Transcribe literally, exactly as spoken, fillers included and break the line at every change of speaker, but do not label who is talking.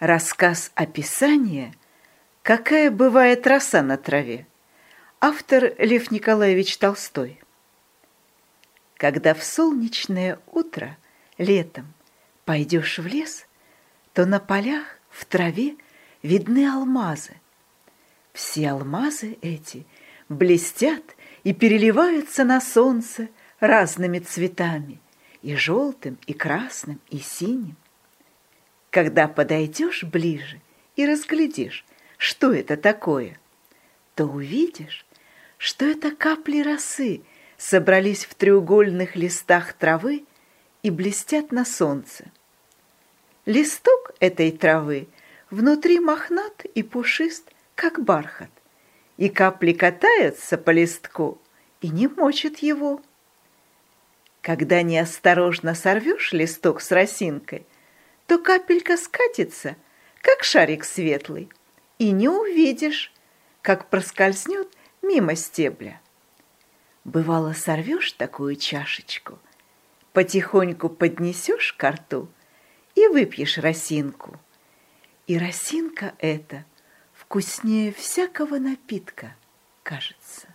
Рассказ описания «Какая бывает роса на траве». Автор Лев Николаевич Толстой. Когда в солнечное утро летом пойдешь в лес, то на полях в траве видны алмазы. Все алмазы эти блестят и переливаются на солнце разными цветами, и желтым, и красным, и синим. Когда подойдешь ближе и разглядишь, что это такое, то увидишь, что это капли росы собрались в треугольных листах травы и блестят на солнце. Листок этой травы внутри мохнат и пушист, как бархат, и капли катаются по листку и не мочат его. Когда неосторожно сорвешь листок с росинкой, то капелька скатится, как шарик светлый, и не увидишь, как проскользнет мимо стебля. Бывало, сорвешь такую чашечку, потихоньку поднесешь ко рту и выпьешь росинку. И росинка эта вкуснее всякого напитка, кажется.